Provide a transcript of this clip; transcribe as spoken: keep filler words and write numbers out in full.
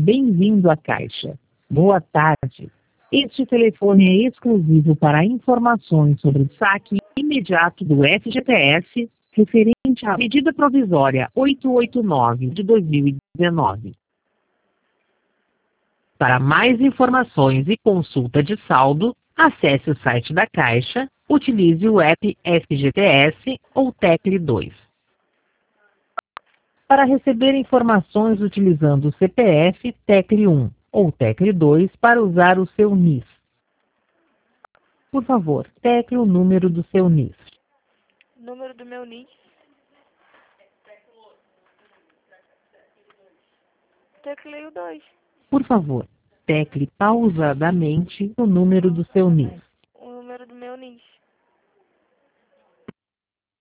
Bem-vindo à Caixa. Boa tarde. Este telefone é exclusivo para informações sobre o saque imediato do F G T S, referente à medida provisória oitocentos e oitenta e nove de dois mil e dezenove. Para mais informações e consulta de saldo, acesse o site da Caixa, utilize o app F G T S ou tecle dois. Para receber informações utilizando o C P F, tecle um ou tecle dois para usar o seu N I S. Por favor, tecle o número do seu N I S. Número do meu N I S. Teclei o dois. Por favor, tecle pausadamente o número do seu N I S. O número do meu N I S.